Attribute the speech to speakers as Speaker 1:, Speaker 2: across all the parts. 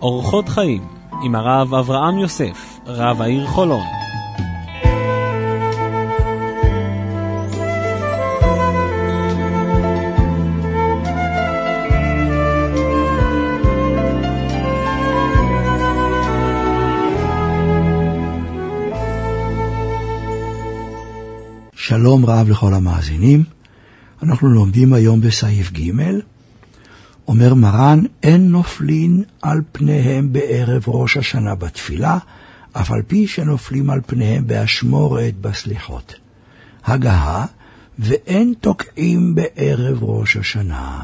Speaker 1: אורחות חיים עם הרב אברהם יוסף, רב העיר חולון.
Speaker 2: שלום רב לכל המאזינים. אנחנו לומדים היום בסעיף ג'. אומר מרן, אין נופלין על פניהם בערב ראש השנה בתפילה, אף על פי שנופלים על פניהם באשמורת בסליחות. הגהה, ואין תוקעים בערב ראש השנה.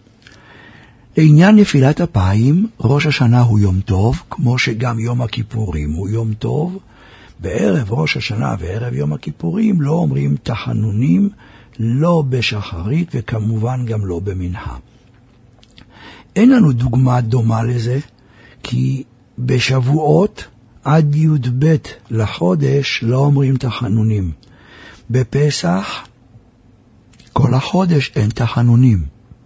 Speaker 2: לעניין נפילת אפיים, ראש השנה הוא יום טוב, כמו שגם יום הכיפורים הוא יום טוב. בערב ראש השנה וערב יום הכיפורים לא אומרים תחנונים, לא בשחרית וכמובן גם לא במנחה. אין לנו דוגמה דומה לזה, כי בשבועות עד י"ב לחודש לא אומרים תחנונים. בפסח כל החודש אין תחנונים.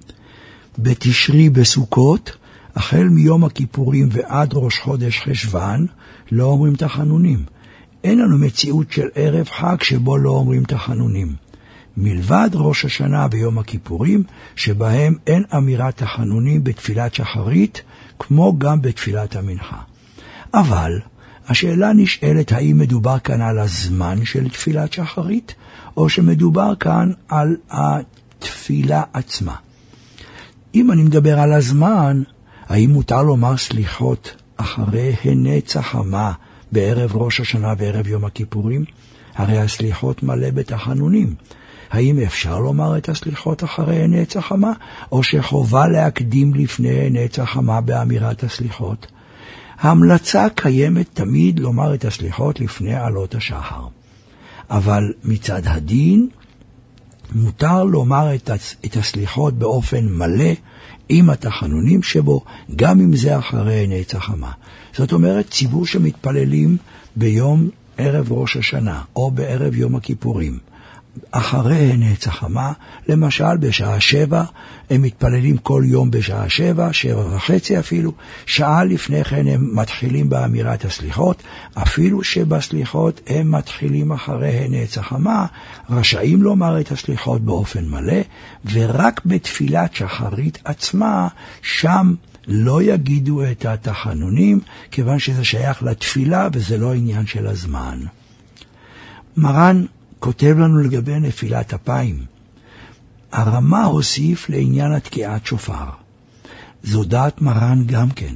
Speaker 2: בתשרי בסוכות, החל מיום הכיפורים ועד ראש חודש חשבן, לא אומרים תחנונים. אין לנו מציאות של ערב חג שבו לא אומרים תחנונים. מלבד ראש השנה ויום הכיפורים, שבהם אין אמירת תחנונים בתפילת שחרית, כמו גם בתפילת המנחה. אבל השאלה נשאלת האם מדובר כאן על הזמן של תפילת שחרית, או שמדובר כאן על התפילה עצמה. אם אני מדבר על הזמן, האם מותר לומר סליחות אחרי הנץ החמה בערב ראש השנה וערב יום הכיפורים? הרי הסליחות מלא בתחנונים. האם אפשר לומר את הסליחות אחרי הנץ החמה, או שחובה להקדים לפני הנץ החמה באמירת הסליחות? ההמלצה קיימת תמיד לומר את הסליחות לפני עלות השחר. אבל מצד הדין, מותר לומר את הסליחות באופן מלא עם התחנונים שבו, גם אם זה אחרי הנץ החמה. זאת אומרת, ציבור שמתפללים ביום ערב ראש השנה, או בערב יום הכיפורים, אחרי הנץ החמה, למשל בשעה 7, הם מתפללים כל יום בשעה 7, 7:30 אפילו, שעה לפני כן הם מתחילים באמירת הסליחות, אפילו שבסליחות הם מתחילים אחרי הנץ החמה, רשאים לומר את הסליחות באופן מלא, ורק בתפילת שחרית עצמה, שם לא יגידו את התחנונים, כיוון שזה שייך לתפילה וזה לא עניין של הזמן. מרן כותב לנו לגבי נפילת אפיים. הרמה הוסיף לעניין התקיעת שופר. זו דעת מרן גם כן.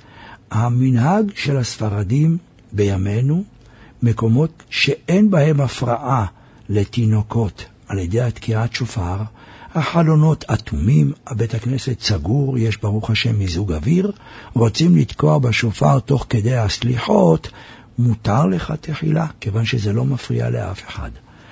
Speaker 2: המנהג של הספרדים בימינו, מקומות שאין בהם הפרעה לתינוקות על ידי התקיעת שופר, החלונות אטומים, הבית הכנסת סגור, יש ברוך השם מיזוג אוויר, רוצים לתקוע בשופר תוך כדי הסליחות, מותר לך תחילה, כיוון שזה לא מפריע לאף אחד.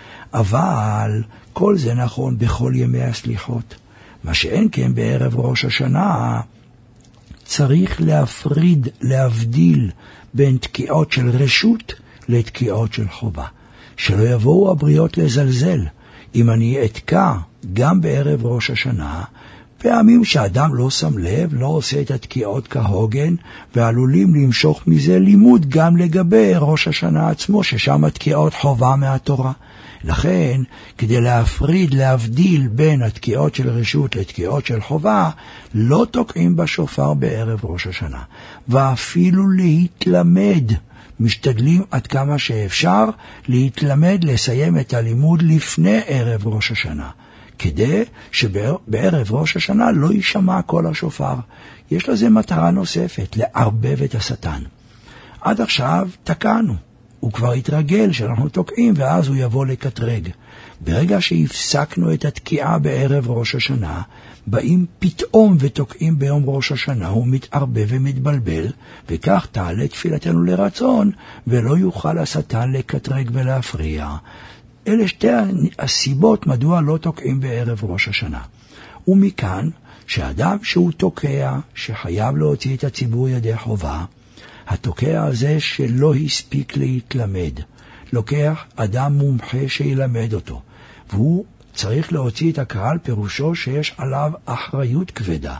Speaker 2: אבל כל זה נכון בכל ימי הסליחות. מה שאין כן בערב ראש השנה, צריך להפריד, להבדיל בין תקיעות של רשות לתקיעות של חובה. שלא יבואו הבריות לזלזל. אם אני אתקע גם בערב ראש השנה, פעמים שאדם לא שם לב, לא עושה את התקיעות כהוגן, ועלולים למשוך מזה לימוד גם לגבי ראש השנה עצמו, ששם התקיעות חובה מהתורה. לכן, כדי להפריד, להבדיל בין התקיעות של רשות לתקיעות של חובה, לא תוקעים בשופר בערב ראש השנה. ואפילו להתלמד, משתדלים עד כמה שאפשר להתלמד, לסיים את הלימוד לפני ערב ראש השנה. כדי שבערב ראש השנה לא יישמע כל השופר. יש לזה מטרה נוספת, לערבב את השטן. עד עכשיו תקענו, הוא כבר התרגל שאנחנו תוקעים ואז הוא יבוא לקטרג. ברגע שהפסקנו את התקיעה בערב ראש השנה, באים פתאום ותוקעים ביום ראש השנה, הוא מתערבב ומתבלבל, וכך תעלה תפילתנו לרצון, ולא יוכל השטן לקטרג ולהפריע. אלה שתי הסיבות מדוע לא תוקעים בערב ראש השנה. ומכאן שאדם שהוא תוקע, שחייב להוציא את הציבור ידי חובה, התוקע הזה שלא הספיק להתלמד, לוקח אדם מומחה שילמד אותו, והוא צריך להוציא את הקהל, פירושו שיש עליו אחריות כבדה.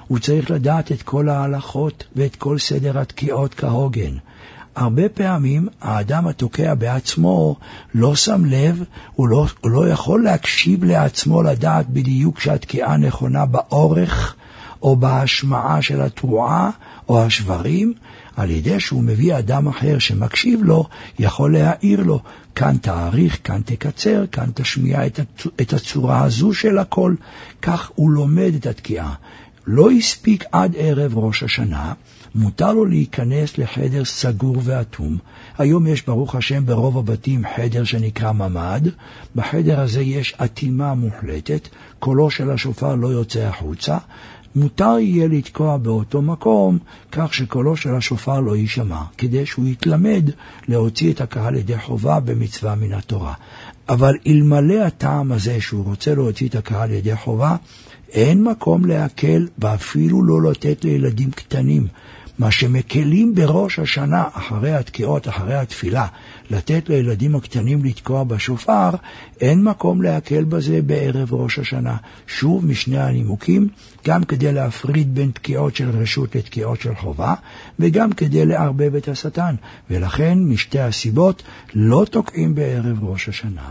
Speaker 2: הוא צריך לדעת את כל ההלכות ואת כל סדר התקיעות כהוגן. הרבה פעמים האדם התוקע בעצמו לא שם לב, הוא לא יכול להקשיב לעצמו לדעת בדיוק שהתקיעה נכונה באורך או בהשמעה של התרועה או השברים. על ידי שהוא מביא אדם אחר שמקשיב לו, יכול להעיר לו, כאן תאריך, כאן תקצר, כאן תשמיע את הצורה הזו של הכל. כך הוא לומד את התקיעה. לא הספיק עד ערב ראש השנה, מותר לו להיכנס לחדר סגור ואטום. היום יש ברוך השם ברוב הבתים חדר שנקרא ממד. בחדר הזה יש אטימה מוחלטת, קולו של השופר לא יוצא החוצה. מותר יהיה לתקוע באותו מקום, כך שקולו של השופר לא יישמע, כדי שהוא יתלמד להוציא את הקהל ידי חובה במצווה מן התורה. אבל אלמלא הטעם הזה שהוא רוצה להוציא את הקהל ידי חובה, אין מקום להקל ואפילו לא לתת לילדים קטנים. מה שמקלים בראש השנה, אחרי התקיעות, אחרי התפילה, לתת לילדים הקטנים לתקוע בשופר, אין מקום להקל בזה בערב ראש השנה. שוב משני הנימוקים, גם כדי להפריד בין תקיעות של רשות לתקיעות של חובה, וגם כדי לערבב את השטן. ולכן משתי הסיבות לא תוקעים בערב ראש השנה.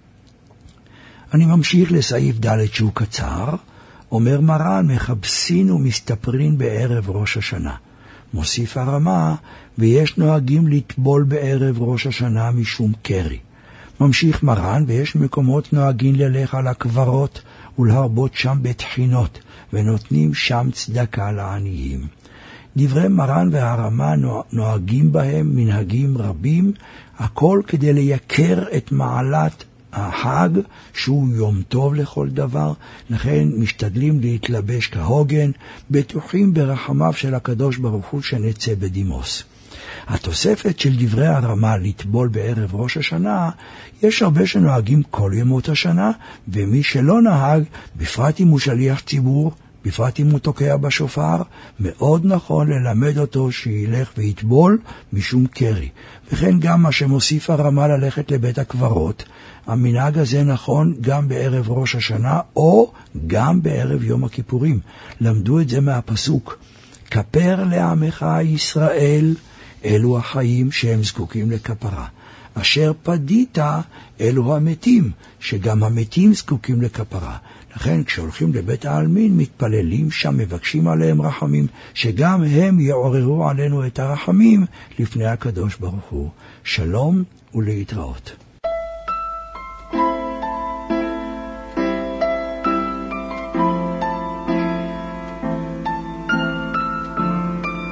Speaker 2: אני ממשיך לסעיף ד' שהוא קצר. אומר מרן, מחפשים ומסתפרים בערב ראש השנה. מוסיף הרמה, ויש נוהגים לטבול בערב ראש השנה משום קרי. ממשיך מרן, ויש מקומות נוהגים ללך על הקברות ולהרבות שם בתחינות, ונותנים שם צדקה לעניים. דברי מרן והרמה נוהגים בהם מנהגים רבים, הכל כדי לייקר את מעלת החג, שהוא יום טוב לכל דבר. לכן משתדלים להתלבש כהוגן, בטוחים ברחמיו של הקדוש ברוך הוא שנצא בדימוס. התוספת של דברי הרמה לטבול בערב ראש השנה, יש הרבה שנוהגים כל ימות השנה, ומי שלא נהג, בפרט אם הוא שליח ציבור, בפרט אם הוא תוקע בשופר, מאוד נכון ללמד אותו שילך ויטבול משום קרי. וכן גם מה שמוסיף הרמה ללכת לבית הקברות, המנהג הזה נכון גם בערב ראש השנה או גם בערב יום הכיפורים. למדו את זה מהפסוק, כפר לעמך ישראל, אלו החיים שהם זקוקים לכפרה. אשר פדית, אלו המתים, שגם המתים זקוקים לכפרה. לכן כשהולכים לבית העלמין מתפללים שם, מבקשים עליהם רחמים, שגם הם יעוררו עלינו את הרחמים לפני הקדוש ברוך הוא. שלום ולהתראות.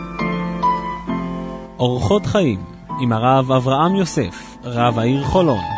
Speaker 1: אורחות חיים עם הרב אברהם יוסף, רב העיר חולון.